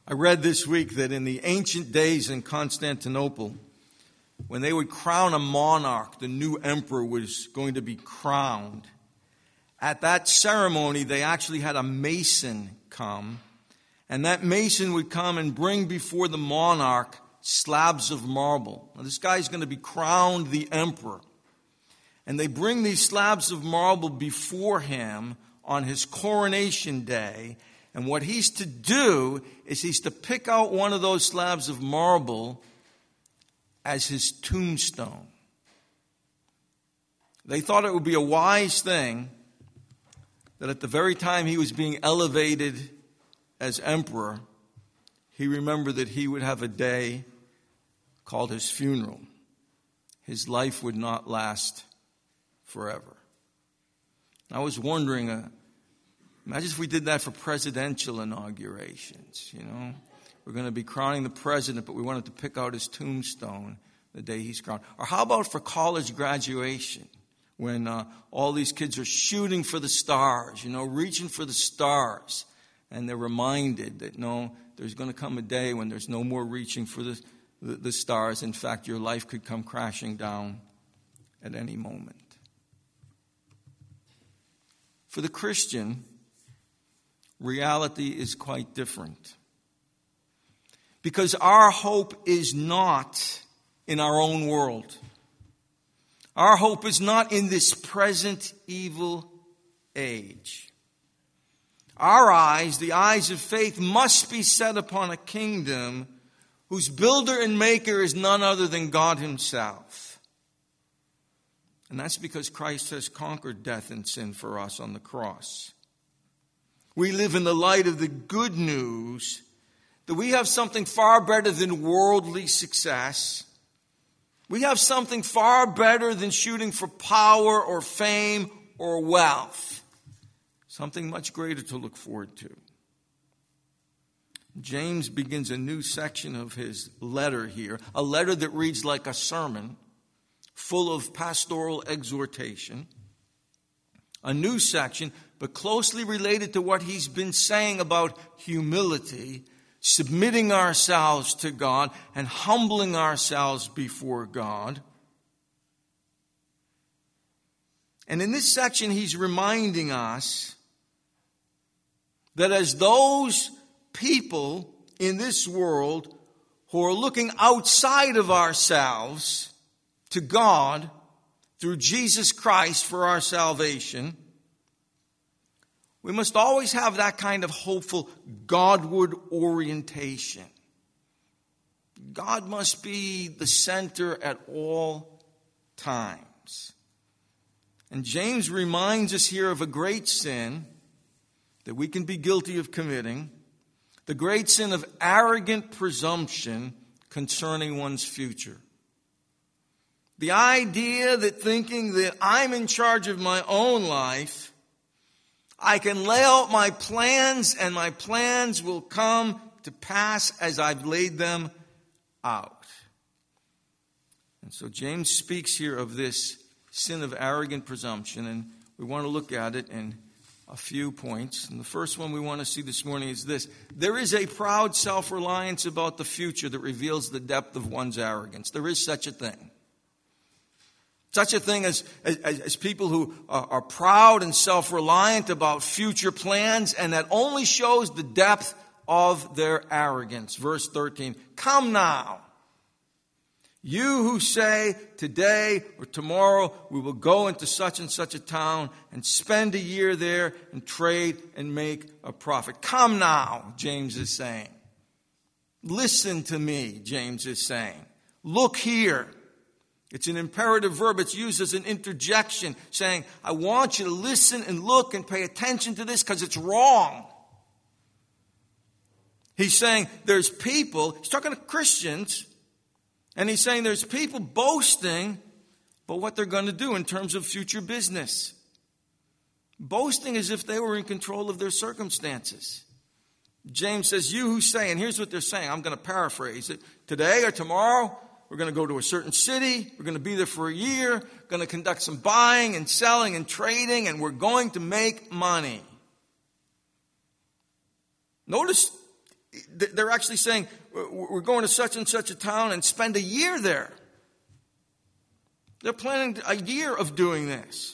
I read this week that in the ancient days in Constantinople, when they would crown a monarch, the new emperor was going to be crowned. At that ceremony, they actually had a mason come, and that mason would come and bring before the monarch slabs of marble. Now, this guy's going to be crowned the emperor. And they bring these slabs of marble before him on his coronation day. And what he's to do is he's to pick out one of those slabs of marble as his tombstone. They thought it would be a wise thing that at the very time he was being elevated as emperor, he remembered that he would have a day called his funeral. His life would not last forever. I was wondering, imagine if we did that for presidential inaugurations, We're going to be crowning the president, but we wanted to pick out his tombstone the day he's crowned. Or how about for college graduation, when all these kids are shooting for the stars, reaching for the stars, and they're reminded that, no, there's going to come a day when there's no more reaching for the stars. In fact, your life could come crashing down at any moment. For the Christian, reality is quite different. Because our hope is not in our own world. Our hope is not in this present evil age. Our eyes, the eyes of faith, must be set upon a kingdom whose builder and maker is none other than God himself. And that's because Christ has conquered death and sin for us on the cross. We live in the light of the good news that we have something far better than worldly success. We have something far better than shooting for power or fame or wealth. Something much greater to look forward to. James begins a new section of his letter here, a letter that reads like a sermon, full of pastoral exhortation. A new section, but closely related to what he's been saying about humility, submitting ourselves to God and humbling ourselves before God. And in this section, he's reminding us that as those people in this world who are looking outside of ourselves to God through Jesus Christ for our salvation, we must always have that kind of hopeful Godward orientation. God must be the center at all times. And James reminds us here of a great sin that we can be guilty of committing, the great sin of arrogant presumption concerning one's future. The idea that thinking that I'm in charge of my own life, I can lay out my plans and my plans will come to pass as I've laid them out. And so James speaks here of this sin of arrogant presumption, and we want to look at it in a few points. And the first one we want to see this morning is this. There is a proud self-reliance about the future that reveals the depth of one's arrogance. There is such a thing. Such a thing as people who are proud and self-reliant about future plans, and that only shows the depth of their arrogance. Verse 13, come now, you who say today or tomorrow we will go into such and such a town and spend a year there and trade and make a profit. Come now, James is saying. Listen to me, James is saying. Look here. It's an imperative verb. It's used as an interjection, saying, I want you to listen and look and pay attention to this because it's wrong. He's saying there's people, he's talking to Christians, and he's saying there's people boasting about what they're going to do in terms of future business. Boasting as if they were in control of their circumstances. James says, you who say, and here's what they're saying, I'm going to paraphrase it, today or tomorrow, we're going to go to a certain city. We're going to be there for a year. Going to conduct some buying and selling and trading, and we're going to make money. Notice They're actually saying, we're going to such and such a town and spend a year there. They're planning a year of doing this.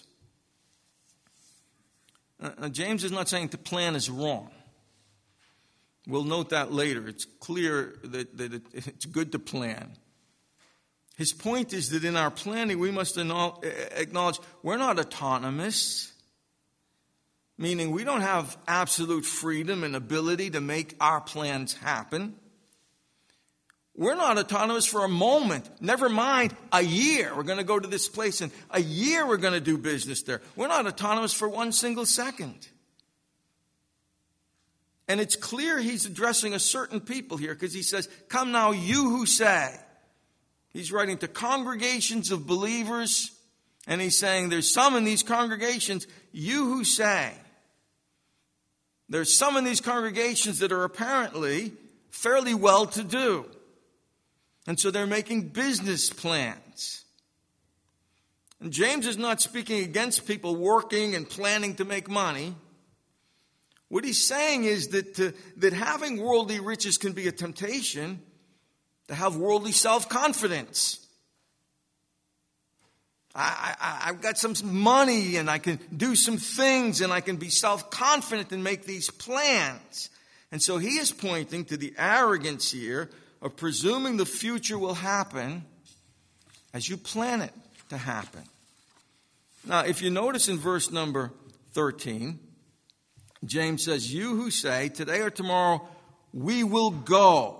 James is not saying to plan is wrong. We'll note that later. It's clear that it's good to plan. His point is that in our planning, we must acknowledge we're not autonomous, meaning we don't have absolute freedom and ability to make our plans happen. We're not autonomous for a moment. Never mind a year. We're going to go to this place, and a year we're going to do business there. We're not autonomous for one single second. And it's clear he's addressing a certain people here, because he says, come now, you who say. He's writing to congregations of believers, and he's saying there's some in these congregations, you who say. There's some in these congregations that are apparently fairly well-to-do. And so they're making business plans. And James is not speaking against people working and planning to make money. What he's saying is that having worldly riches can be a temptation to have worldly self-confidence. I've got some money and I can do some things and I can be self-confident and make these plans. And so he is pointing to the arrogance here of presuming the future will happen as you plan it to happen. Now, if you notice in verse number 13, James says, you who say, today or tomorrow, we will go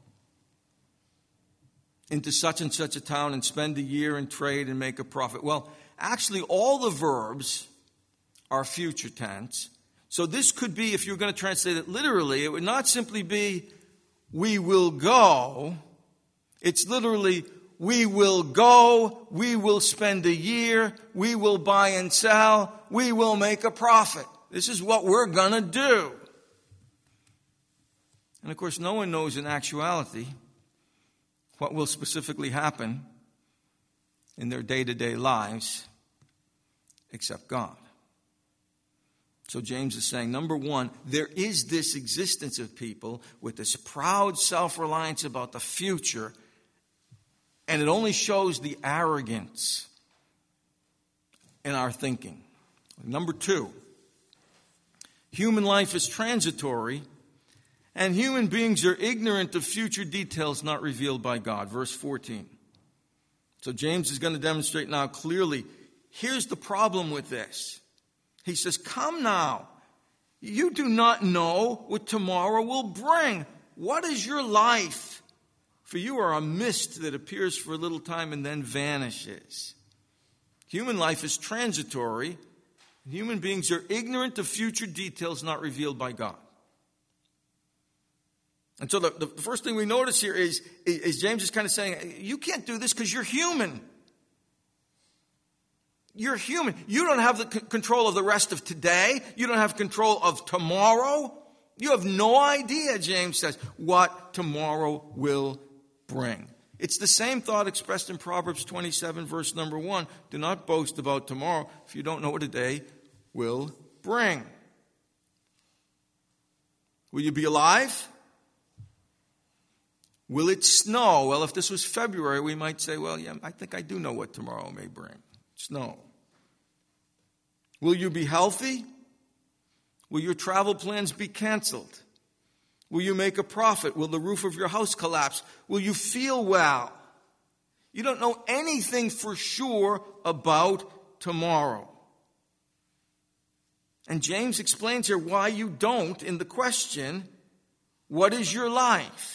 into such and such a town and spend a year in trade and make a profit. Well, actually, all the verbs are future tense. So this could be, if you're going to translate it literally, it would not simply be, we will go. It's literally, we will go, we will spend a year, we will buy and sell, we will make a profit. This is what we're going to do. And of course, no one knows in actuality what will specifically happen in their day-to-day lives except God. So James is saying, number one, there is this existence of people with this proud self-reliance about the future, and it only shows the arrogance in our thinking. Number two, human life is transitory, and human beings are ignorant of future details not revealed by God. Verse 14. So James is going to demonstrate now clearly, here's the problem with this. He says, come now, you do not know what tomorrow will bring. What is your life? For you are a mist that appears for a little time and then vanishes. Human life is transitory. Human beings are ignorant of future details not revealed by God. And so the first thing we notice here is James is kind of saying, you can't do this because you're human. You're human. You don't have the control of the rest of today. You don't have control of tomorrow. You have no idea, James says, what tomorrow will bring. It's the same thought expressed in Proverbs 27, verse number 1. Do not boast about tomorrow if you don't know what a day will bring. Will you be alive? Will it snow? Well, if this was February, we might say, well, yeah, I think I do know what tomorrow may bring. Snow. Will you be healthy? Will your travel plans be canceled? Will you make a profit? Will the roof of your house collapse? Will you feel well? You don't know anything for sure about tomorrow. And James explains here why you don't in the question, what is your life?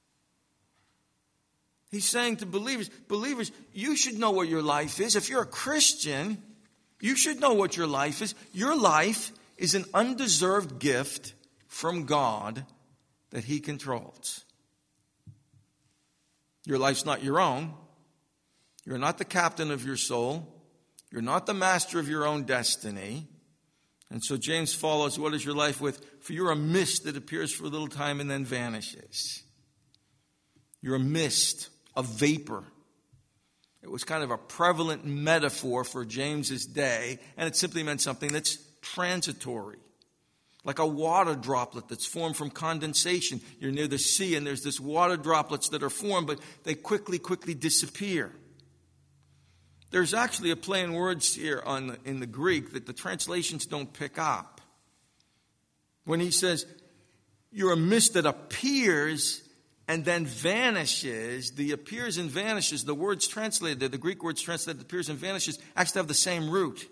He's saying to believers, you should know what your life is. If you're a Christian, you should know what your life is. Your life is an undeserved gift from God that He controls. Your life's not your own. You're not the captain of your soul. You're not the master of your own destiny. And so James follows, what is your life with? For you're a mist that appears for a little time and then vanishes. You're a mist, a vapor. It was kind of a prevalent metaphor for James's day, and it simply meant something that's transitory. like a water droplet that's formed from condensation. You're near the sea and there's this water droplets that are formed, but they quickly disappear. There's actually a play on words here in the Greek that the translations don't pick up. When he says, you're a mist that appears and then vanishes, the appears and vanishes, the words translated there, the Greek words translated appears and vanishes, actually have the same root.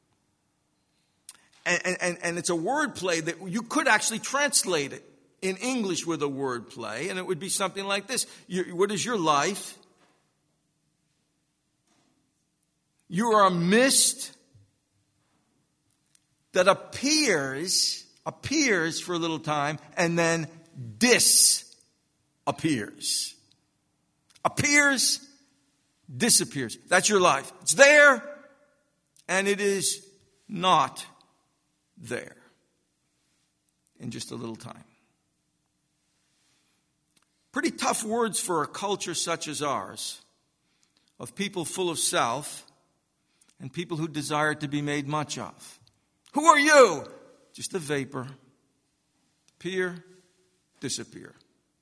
And it's a word play that you could actually translate it in English with a word play, and it would be something like this. What is your life? You are a mist that appears for a little time and then disappears. Appears, disappears. That's your life. It's there and it is not there in just a little time. Pretty tough words for a culture such as ours, of people full of self and people who desire to be made much of. Who are you? Just a vapor. Appear, disappear.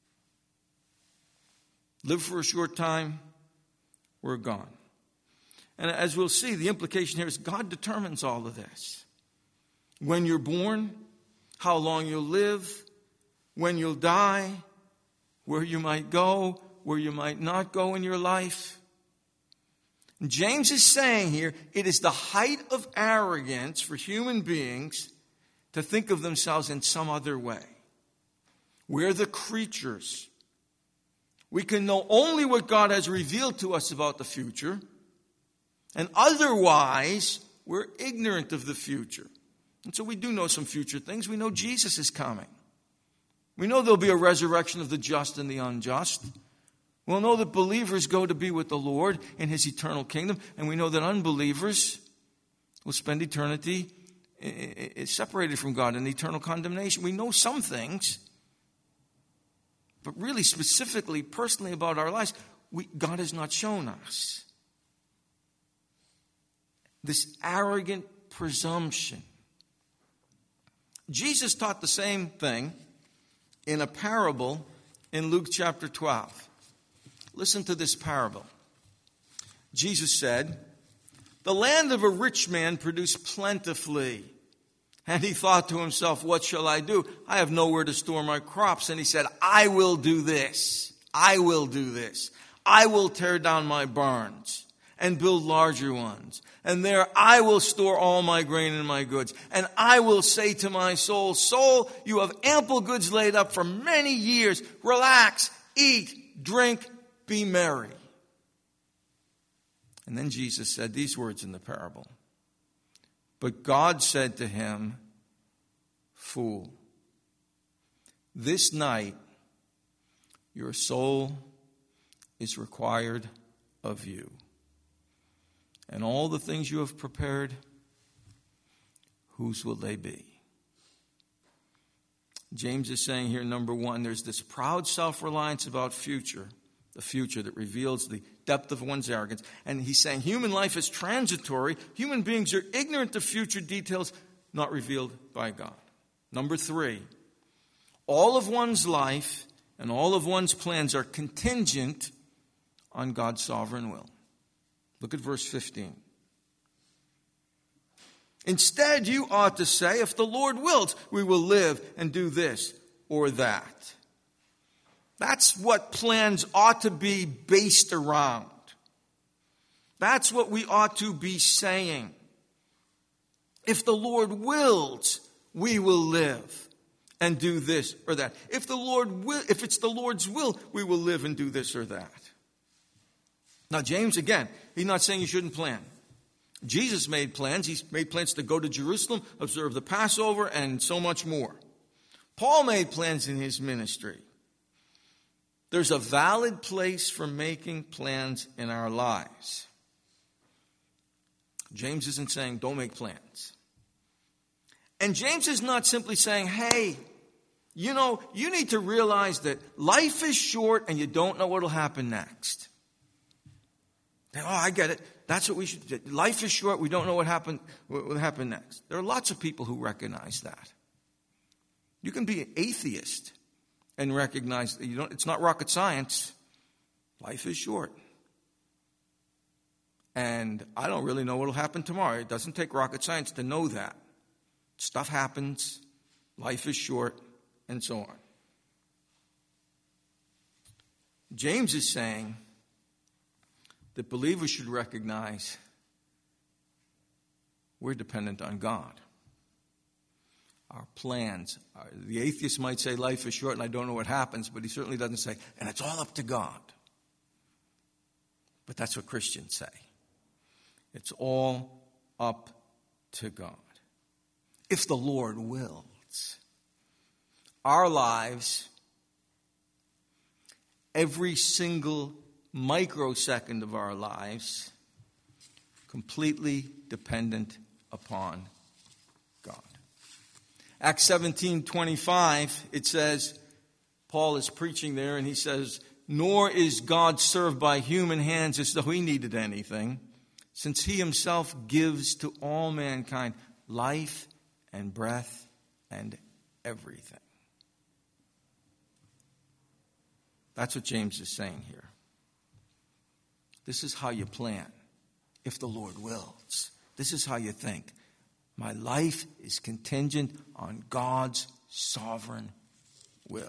Live for a short time, we're gone. And as we'll see, the implication here is God determines all of this. When you're born, how long you'll live, when you'll die, where you might go, where you might not go in your life. And James is saying here, it is the height of arrogance for human beings to think of themselves in some other way. We're the creatures. We can know only what God has revealed to us about the future, and otherwise we're ignorant of the future. And so we do know some future things. We know Jesus is coming. We know there'll be a resurrection of the just and the unjust. We'll know that believers go to be with the Lord in His eternal kingdom. And we know that unbelievers will spend eternity separated from God in eternal condemnation. We know some things. But really, specifically, personally about our lives, God has not shown us. This arrogant presumption. Jesus taught the same thing in a parable in Luke chapter 12. Listen to this parable. Jesus said, "The land of a rich man produced plentifully. And he thought to himself, what shall I do? I have nowhere to store my crops." And he said, I will do this. I will do this. I will tear down my barns and build larger ones. And there I will store all my grain and my goods. And I will say to my soul, soul, you have ample goods laid up for many years. Relax, eat, drink, be merry. And then Jesus said these words in the parable. But God said to him, fool, this night your soul is required of you. And all the things you have prepared, whose will they be? James is saying here, number one, there's this proud self-reliance about the future that reveals the depth of one's arrogance. And he's saying human life is transitory. Human beings are ignorant of future details not revealed by God. Number three, all of one's life and all of one's plans are contingent on God's sovereign will. Look at verse 15. Instead, you ought to say, if the Lord wills, we will live and do this or that. That's what plans ought to be based around. That's what we ought to be saying. If the Lord wills, we will live and do this or that. If it's the Lord's will, we will live and do this or that. Now, James, again, he's not saying you shouldn't plan. Jesus made plans. He made plans to go to Jerusalem, observe the Passover, and so much more. Paul made plans in his ministry. There's a valid place for making plans in our lives. James isn't saying don't make plans. And James is not simply saying, hey, you need to realize that life is short and you don't know what will happen next. Oh, I get it. That's what we should do. Life is short. We don't know what will happen next. There are lots of people who recognize that. You can be an atheist and recognize that it's not rocket science. Life is short. And I don't really know what will happen tomorrow. It doesn't take rocket science to know that. Stuff happens, life is short, and so on. James is saying that believers should recognize we're dependent on God. Our plans. The atheist might say life is short and I don't know what happens, but he certainly doesn't say, and it's all up to God. But that's what Christians say. It's all up to God. If the Lord wills. Our lives, every single microsecond of our lives, completely dependent upon God. Acts 17:25, it says, Paul is preaching there and he says, nor is God served by human hands as though he needed anything, since he himself gives to all mankind life and breath and everything. That's what James is saying here. This is how you plan, if the Lord wills. This is how you think. My life is contingent on God's sovereign will.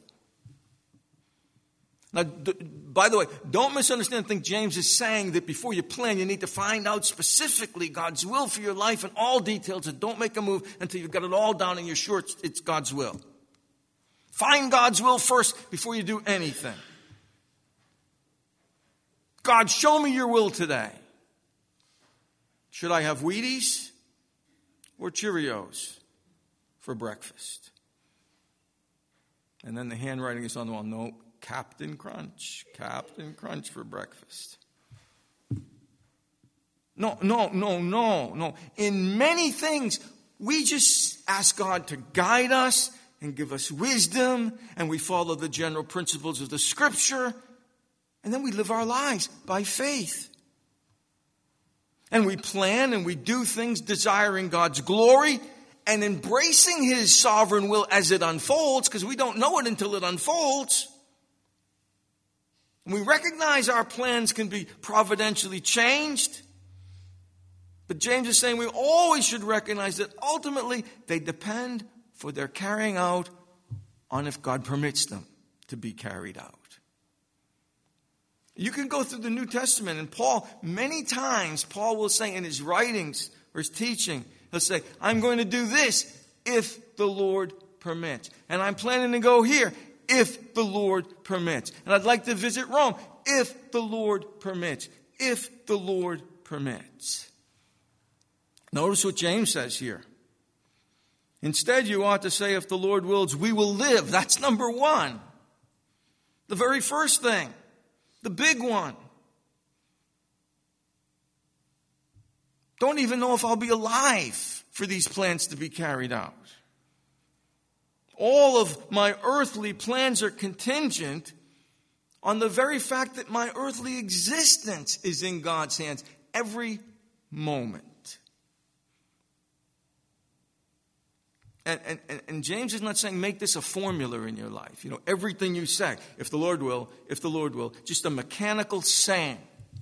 Now, by the way, don't misunderstand and think James is saying that before you plan, you need to find out specifically God's will for your life in all details, and don't make a move until you've got it all down and you're sure it's God's will. Find God's will first before you do anything. God, show me your will today. Should I have Wheaties or Cheerios for breakfast? And then the handwriting is on the wall. No, Captain Crunch for breakfast. No. In many things, we just ask God to guide us and give us wisdom, and we follow the general principles of the Scripture, and then we live our lives by faith. And we plan and we do things desiring God's glory and embracing His sovereign will as it unfolds, because we don't know it until it unfolds. And we recognize our plans can be providentially changed. But James is saying we always should recognize that ultimately they depend for their carrying out on if God permits them to be carried out. You can go through the New Testament, and Paul, many times, Paul will say in his writings or his teaching, he'll say, I'm going to do this if the Lord permits. And I'm planning to go here if the Lord permits. And I'd like to visit Rome if the Lord permits. If the Lord permits. Notice what James says here. Instead, you ought to say, if the Lord wills, we will live. That's number one. The very first thing. The big one. Don't even know if I'll be alive for these plans to be carried out. All of my earthly plans are contingent on the very fact that my earthly existence is in God's hands every moment. And James is not saying make this a formula in your life. You know, everything you say, if the Lord will, just a mechanical saying.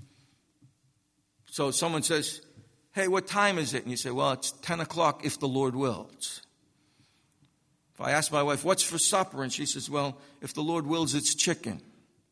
So someone says, hey, what time is it? And you say, well, it's 10 o'clock if the Lord wills. If I ask my wife, what's for supper? And she says, well, if the Lord wills, it's chicken.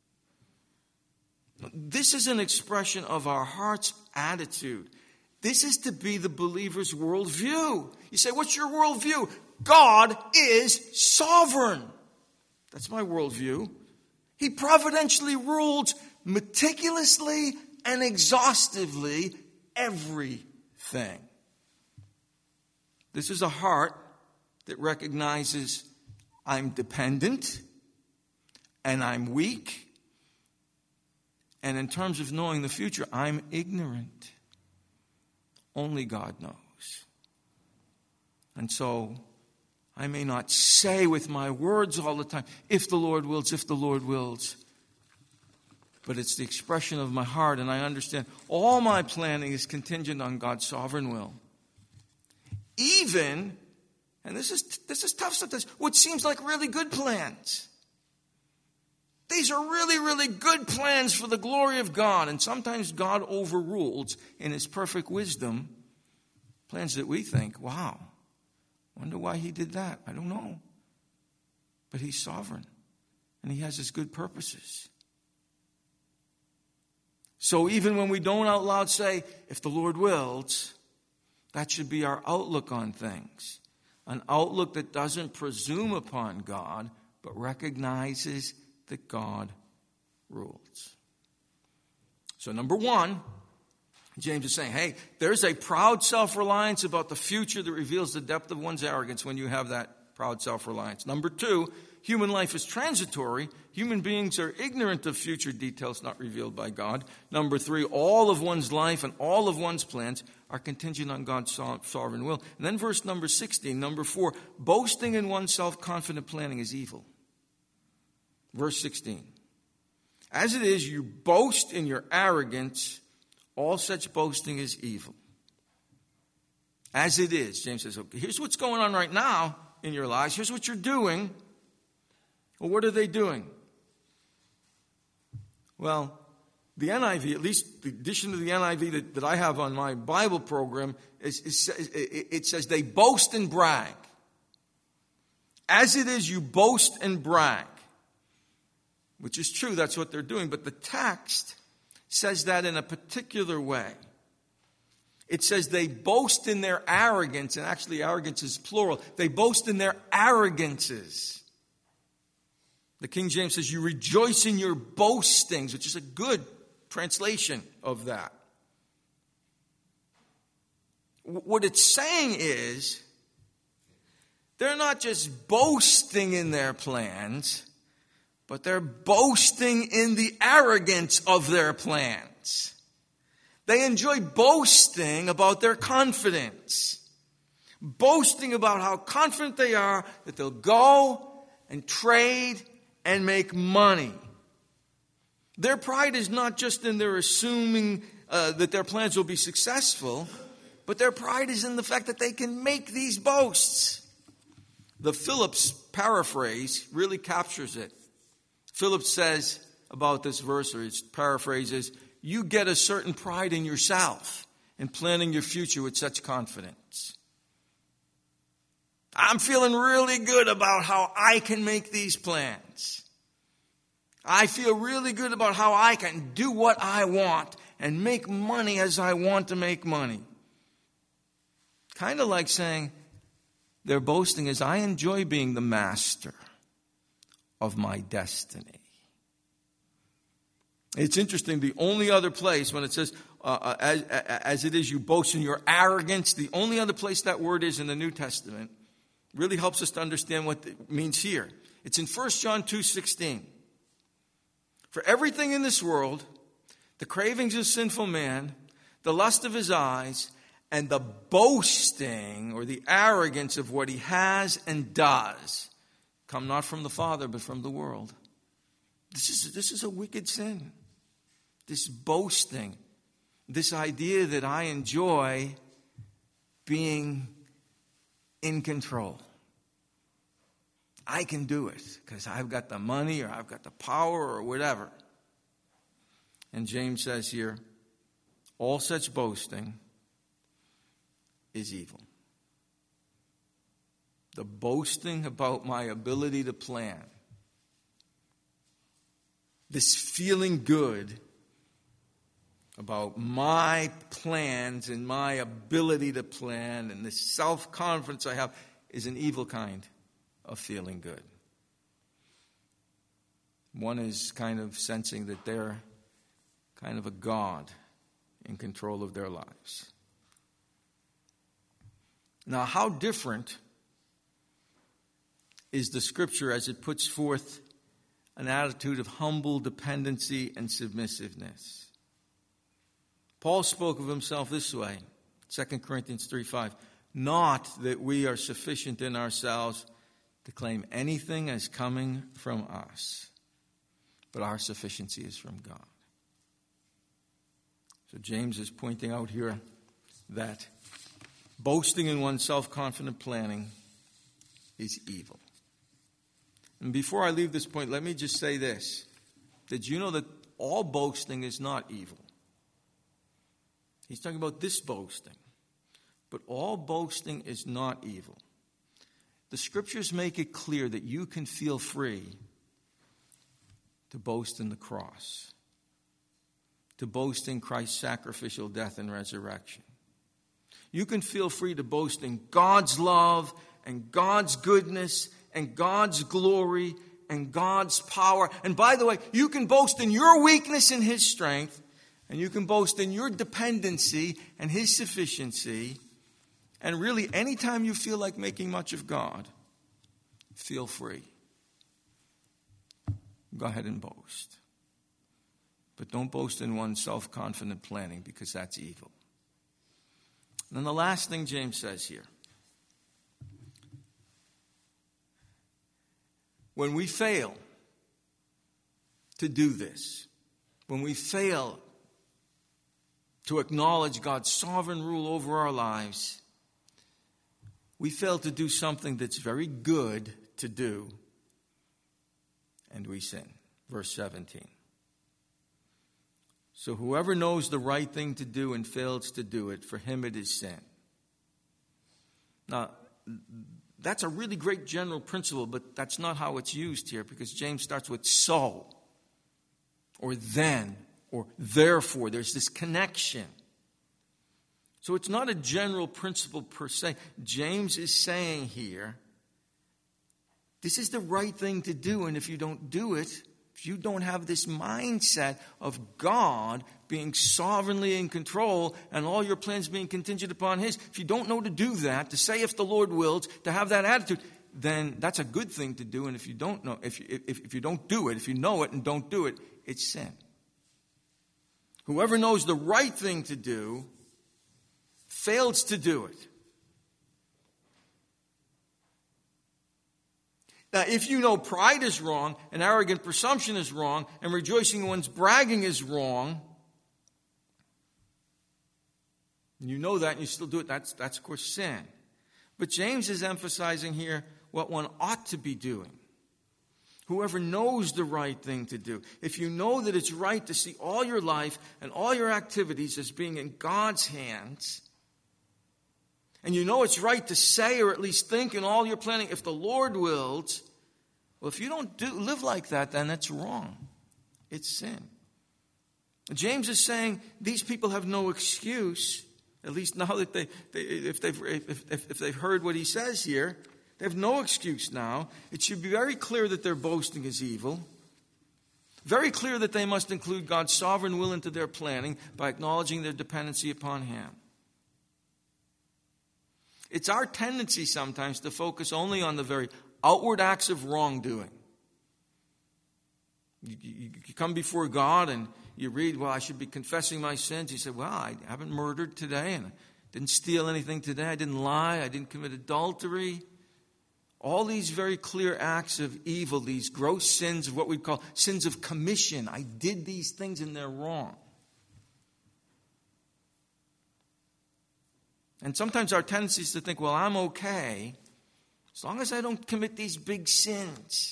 This is an expression of our heart's attitude. This is to be the believer's worldview. You say, what's your worldview? God is sovereign. That's my worldview. He providentially rules meticulously and exhaustively everything. This is a heart that recognizes I'm dependent and I'm weak. And in terms of knowing the future, I'm ignorant. Only God knows. And so I may not say with my words all the time, if the Lord wills, if the Lord wills. But it's the expression of my heart, and I understand all my planning is contingent on God's sovereign will. Even, and this is tough sometimes, what seems like really good plans. These are really, really good plans for the glory of God. And sometimes God overrules in his perfect wisdom plans that we think, wow, wonder why he did that. I don't know. But he's sovereign. And he has his good purposes. So even when we don't out loud say, if the Lord wills, that should be our outlook on things. An outlook that doesn't presume upon God, but recognizes that God rules. So number one, James is saying, hey, there's a proud self-reliance about the future that reveals the depth of one's arrogance when you have that proud self-reliance. Number two, human life is transitory. Human beings are ignorant of future details not revealed by God. Number three, all of one's life and all of one's plans are contingent on God's sovereign will. And then verse number 16, number 4, boasting in one's self-confident planning is evil. Verse 16, as it is, you boast in your arrogance, all such boasting is evil. As it is, James says, okay, here's what's going on right now in your lives. Here's what you're doing. Well, what are they doing? Well, the NIV, at least the edition of the NIV that I have on my Bible program, it says they boast and brag. As it is, you boast and brag. Which is true, that's what they're doing. But the text says that in a particular way. It says they boast in their arrogance, and actually arrogance is plural. They boast in their arrogances. The King James says you rejoice in your boastings, which is a good translation of that. What it's saying is they're not just boasting in their plans, but they're boasting in the arrogance of their plans. They enjoy boasting about their confidence. Boasting about how confident they are that they'll go and trade and make money. Their pride is not just in their assuming that their plans will be successful, but their pride is in the fact that they can make these boasts. The Phillips paraphrase really captures it. Phillips says about this verse, or his paraphrase is, you get a certain pride in yourself in planning your future with such confidence. I'm feeling really good about how I can make these plans. I feel really good about how I can do what I want and make money as I want to make money. Kind of like saying their boasting is, I enjoy being the master of my destiny. It's interesting, the only other place when it says, as it is you boast in your arrogance, the only other place that word is in the New Testament really helps us to understand what it means here. It's in 1 John 2:16. For everything in this world, the cravings of sinful man, the lust of his eyes, and the boasting or the arrogance of what he has and does come not from the Father, but from the world. This is a wicked sin. This boasting, this idea that I enjoy being in control. I can do it because I've got the money or I've got the power or whatever. And James says here, all such boasting is evil. The boasting about my ability to plan. This feeling good about my plans and my ability to plan and this self-confidence I have is an evil kind of feeling good. One is kind of sensing that they're kind of a god in control of their lives. Now, how different is the Scripture as it puts forth an attitude of humble dependency and submissiveness? Paul spoke of himself this way, 2 Corinthians 3:5. Not that we are sufficient in ourselves to claim anything as coming from us, but our sufficiency is from God. So James is pointing out here that boasting in one's self-confident planning is evil. And before I leave this point, let me just say this. Did you know that all boasting is not evil? He's talking about this boasting. But all boasting is not evil. The scriptures make it clear that you can feel free to boast in the cross, to boast in Christ's sacrificial death and resurrection. You can feel free to boast in God's love and God's goodness and God's glory and God's power. And by the way, you can boast in your weakness and His strength, and you can boast in your dependency and His sufficiency. And really, anytime you feel like making much of God, feel free. Go ahead and boast. But don't boast in one's self-confident planning, because that's evil. And then the last thing James says here. When we fail to do this, when we fail to acknowledge God's sovereign rule over our lives, we fail to do something that's very good to do, and we sin. Verse 17. So whoever knows the right thing to do and fails to do it, for him it is sin. Now, that's a really great general principle, but that's not how it's used here, because James starts with so, or then, or therefore. There's this connection. So it's not a general principle per se. James is saying here, this is the right thing to do, and if you don't do it, if you don't have this mindset of God being sovereignly in control and all your plans being contingent upon His, if you don't know to do that, to say if the Lord wills, to have that attitude, then that's a good thing to do. And if you don't know, if you don't do it, if you know it and don't do it, it's sin. Whoever knows the right thing to do fails to do it. Now, if you know pride is wrong, and arrogant presumption is wrong, and rejoicing in one's bragging is wrong, and you know that and you still do it, that's of course sin. But James is emphasizing here what one ought to be doing. Whoever knows the right thing to do. If you know that it's right to see all your life and all your activities as being in God's hands, and you know it's right to say or at least think in all your planning, if the Lord wills, well, if you don't live like that, then that's wrong. It's sin. James is saying these people have no excuse, at least now that if they've heard what he says here, they have no excuse now. It should be very clear that their boasting is evil. Very clear that they must include God's sovereign will into their planning by acknowledging their dependency upon Him. It's our tendency sometimes to focus only on the very outward acts of wrongdoing. You come before God and you read, well, I should be confessing my sins. You say, well, I haven't murdered today, and I didn't steal anything today. I didn't lie. I didn't commit adultery. All these very clear acts of evil, these gross sins of what we'd call sins of commission. I did these things and they're wrong. And sometimes our tendency is to think, well, I'm okay as long as I don't commit these big sins.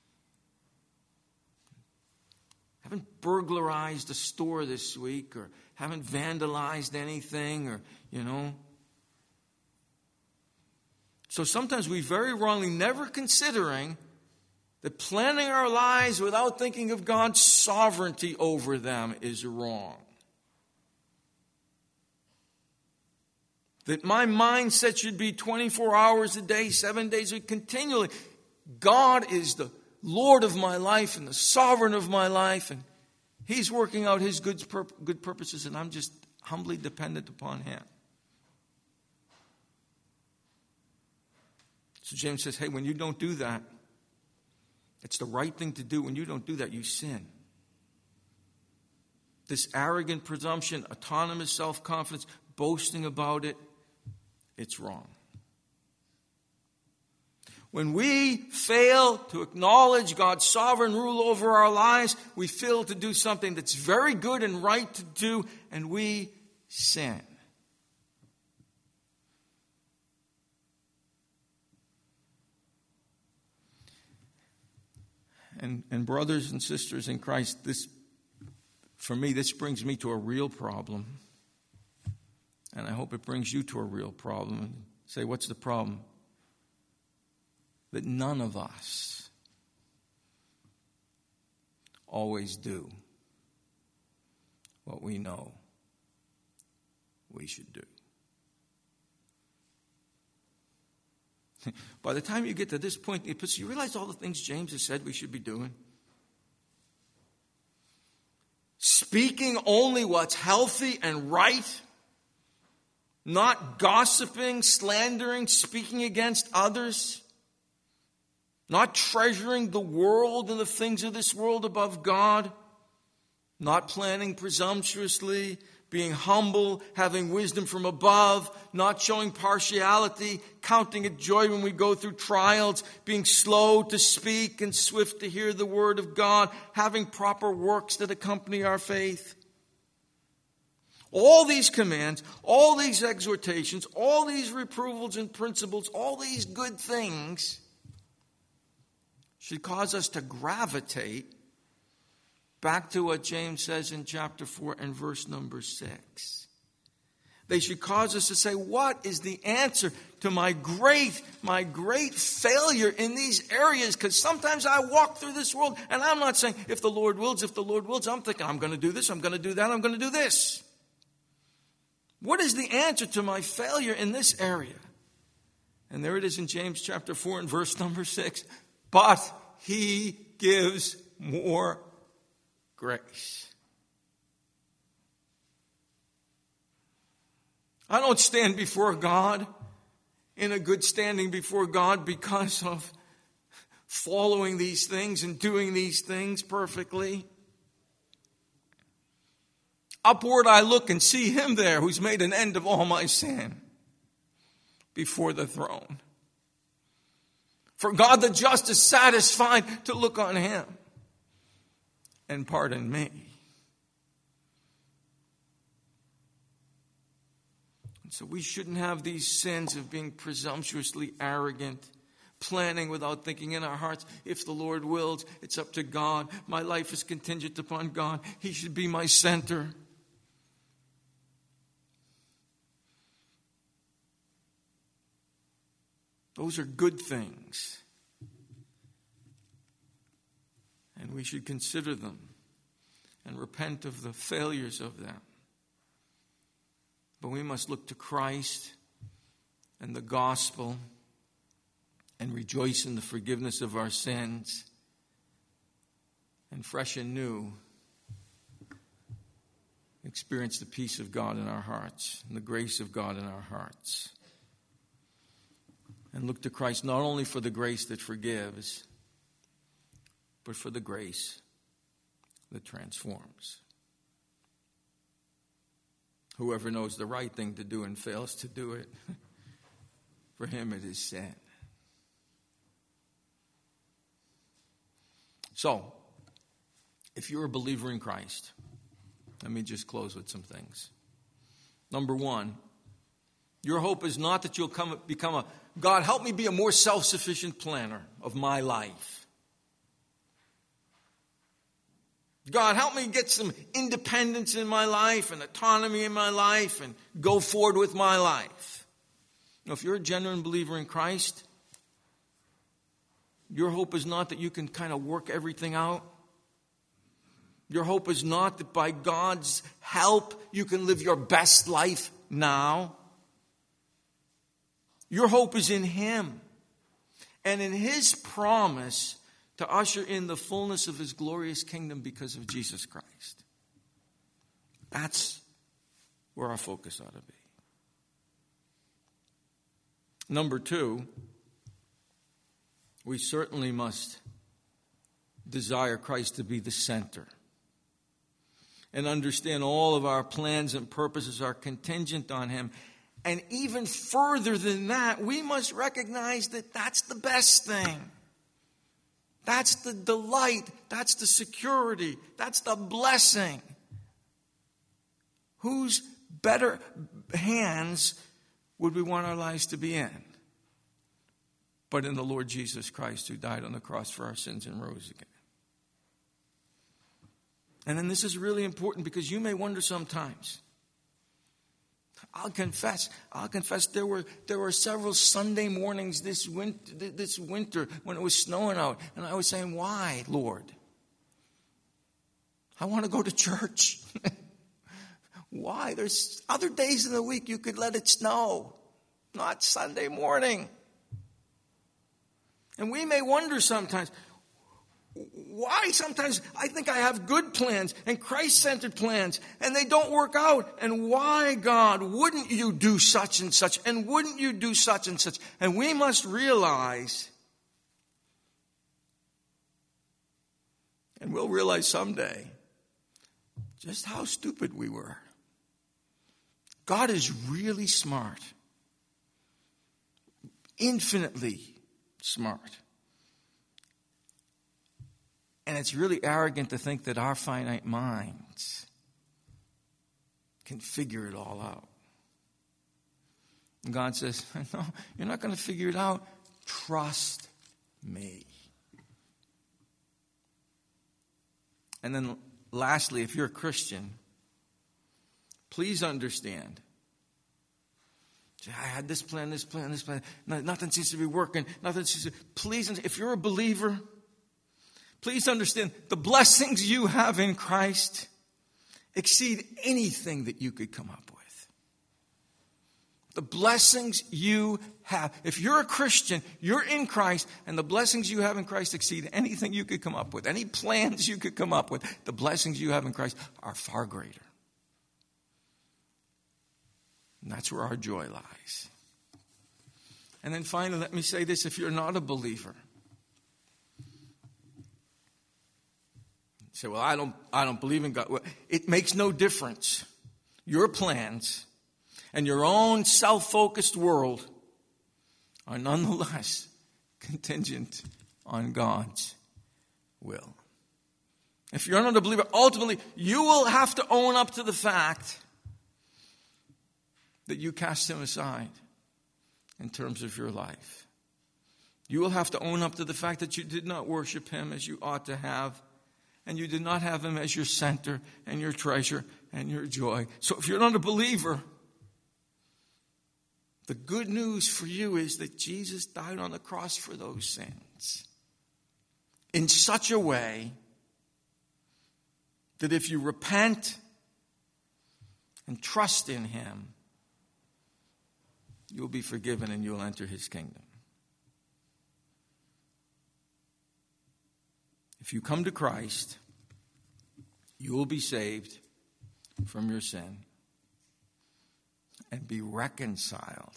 Haven't burglarized a store this week, or haven't vandalized anything, or, So sometimes we very wrongly, never considering that planning our lives without thinking of God's sovereignty over them is wrong. That my mindset should be 24 hours a day, 7 days a week, continually. God is the Lord of my life and the sovereign of my life, and He's working out His good purposes, and I'm just humbly dependent upon Him. So James says, hey, when you don't do that, it's the right thing to do. When you don't do that, you sin. This arrogant presumption, autonomous self-confidence, boasting about it, it's wrong. When we fail to acknowledge God's sovereign rule over our lives, we fail to do something that's very good and right to do, and we sin. And brothers and sisters in Christ, for me, this brings me to a real problem. And I hope it brings you to a real problem. Say, what's the problem? That none of us always do what we know we should do. By the time you get to this point, you realize all the things James has said we should be doing? Speaking only what's healthy and right, not gossiping, slandering, speaking against others, not treasuring the world and the things of this world above God, not planning presumptuously, being humble, having wisdom from above, not showing partiality, counting it joy when we go through trials, being slow to speak and swift to hear the word of God, having proper works that accompany our faith. All these commands, all these exhortations, all these reprovals and principles, all these good things should cause us to gravitate back to what James says in chapter 4 and verse number 6. They should cause us to say, what is the answer to my great failure in these areas? Because sometimes I walk through this world and I'm not saying, if the Lord wills, I'm thinking, I'm going to do this, I'm going to do that, I'm going to do this. What is the answer to my failure in this area? And there it is in James chapter 4 and verse number 6. But he gives more grace. I don't stand before God in a good standing before God because of following these things and doing these things perfectly. Upward I look and see him there who's made an end of all my sin before the throne. For God the just is satisfied to look on him and pardon me. And so we shouldn't have these sins of being presumptuously arrogant, planning without thinking in our hearts, if the Lord wills, it's up to God. My life is contingent upon God. He should be my center. Those are good things. And we should consider them and repent of the failures of them. But we must look to Christ and the gospel and rejoice in the forgiveness of our sins and fresh and new experience the peace of God in our hearts and the grace of God in our hearts. And look to Christ not only for the grace that forgives, but for the grace that transforms. Whoever knows the right thing to do and fails to do it, for him it is sin. So, if you're a believer in Christ, let me just close with some things. Number one, your hope is not that you'll become a, God, help me be a more self-sufficient planner of my life. God, help me get some independence in my life and autonomy in my life and go forward with my life. Now, if you're a genuine believer in Christ, your hope is not that you can kind of work everything out. Your hope is not that by God's help you can live your best life now. Your hope is in Him and in His promise to usher in the fullness of His glorious kingdom because of Jesus Christ. That's where our focus ought to be. Number two, we certainly must desire Christ to be the center and understand all of our plans and purposes are contingent on Him. And even further than that, we must recognize that that's the best thing. That's the delight. That's the security. That's the blessing. Whose better hands would we want our lives to be in? But in the Lord Jesus Christ, who died on the cross for our sins and rose again. And then this is really important because you may wonder sometimes. I'll confess there were several Sunday mornings this winter when it was snowing out, and I was saying, why, Lord? I want to go to church. Why? There's other days of the week you could let it snow, not Sunday morning. And we may wonder sometimes, why sometimes I think I have good plans and Christ-centered plans and they don't work out. And why, God, wouldn't you do such and such? And wouldn't you do such and such? And we must realize, and we'll realize someday, just how stupid we were. God is really smart. Infinitely smart. And it's really arrogant to think that our finite minds can figure it all out. And God says, no, you're not going to figure it out. Trust me. And then lastly, if you're a Christian, please understand. I had this plan. Nothing seems to be working. Please, if you're a believer, please understand the blessings you have in Christ exceed anything that you could come up with. The blessings you have. If you're a Christian, you're in Christ, and the blessings you have in Christ exceed anything you could come up with. Any plans you could come up with, the blessings you have in Christ are far greater. And that's where our joy lies. And then finally, let me say this, if you're not a believer. You say, well, I don't believe in God. Well, it makes no difference. Your plans and your own self-focused world are nonetheless contingent on God's will. If you're not a believer, ultimately, you will have to own up to the fact that you cast him aside in terms of your life. You will have to own up to the fact that you did not worship him as you ought to have, and you did not have him as your center and your treasure and your joy. So if you're not a believer, the good news for you is that Jesus died on the cross for those sins in such a way that if you repent and trust in him, you'll be forgiven and you'll enter his kingdom. If you come to Christ, you will be saved from your sin and be reconciled.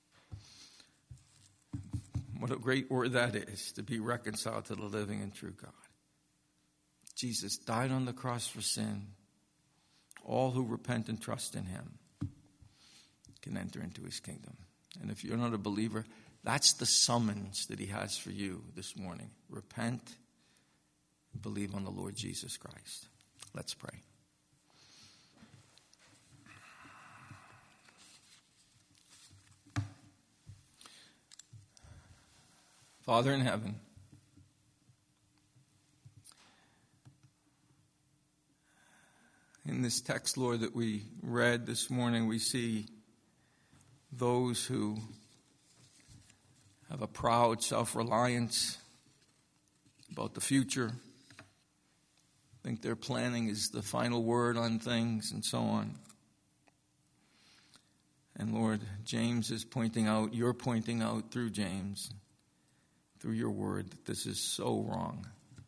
What a great word that is, to be reconciled to the living and true God. Jesus died on the cross for sin. All who repent and trust in him can enter into his kingdom. And if you're not a believer, that's the summons that he has for you this morning. Repent and believe on the Lord Jesus Christ. Let's pray. Father in heaven, in this text, Lord, that we read this morning, we see those who have a proud self-reliance about the future, think their planning is the final word on things and so on. And Lord, James is pointing out, you're pointing out through James, through your word, that this is so wrong.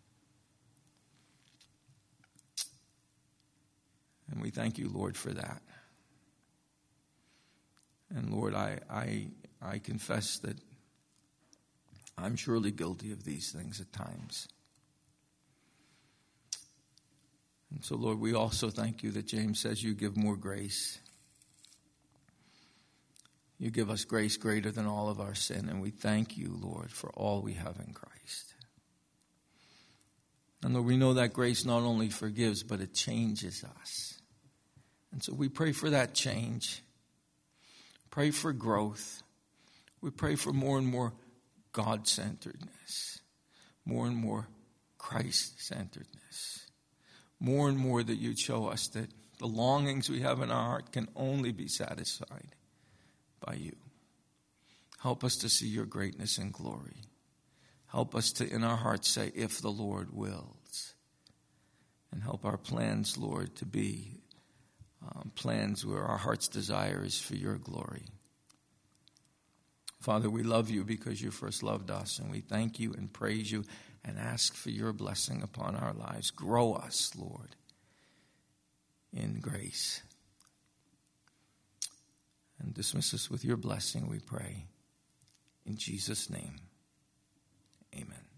And we thank you, Lord, for that. And Lord, I confess that I'm surely guilty of these things at times. And so, Lord, we also thank you that James says you give more grace. You give us grace greater than all of our sin. And we thank you, Lord, for all we have in Christ. And Lord, we know that grace not only forgives, but it changes us. And so we pray for that change. Pray for growth. We pray for more and more God-centeredness, more and more Christ-centeredness, more and more that you'd show us that the longings we have in our heart can only be satisfied by you. Help us to see your greatness and glory. Help us to, in our hearts, say, if the Lord wills. And help our plans, Lord, to be plans where our heart's desire is for your glory. Father, we love you because you first loved us, and we thank you and praise you and ask for your blessing upon our lives. Grow us, Lord, in grace. And dismiss us with your blessing, we pray. In Jesus' name, amen.